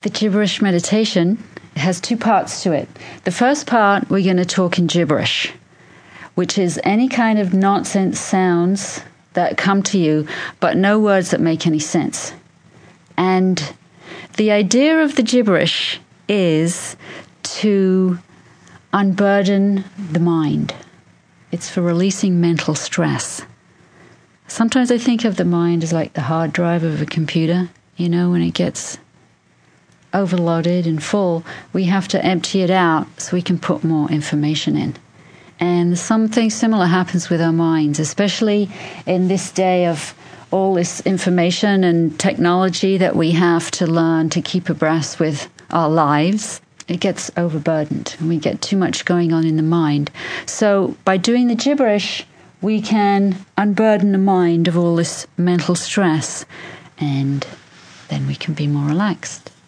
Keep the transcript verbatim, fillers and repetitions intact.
The gibberish meditation has two parts to it. The first part, we're going to talk in gibberish, which is any kind of nonsense sounds that come to you, but no words that make any sense. And the idea of the gibberish is to unburden the mind. It's for releasing mental stress. Sometimes I think of the mind as like the hard drive of a computer. You know, when it gets overloaded and full, we have to empty it out so we can put more information in. And something similar happens with our minds, especially in this day of all this information and technology that we have to learn to keep abreast with our lives. It gets overburdened and we get too much going on in the mind. So by doing the gibberish, we can unburden the mind of all this mental stress, and then we can be more relaxed.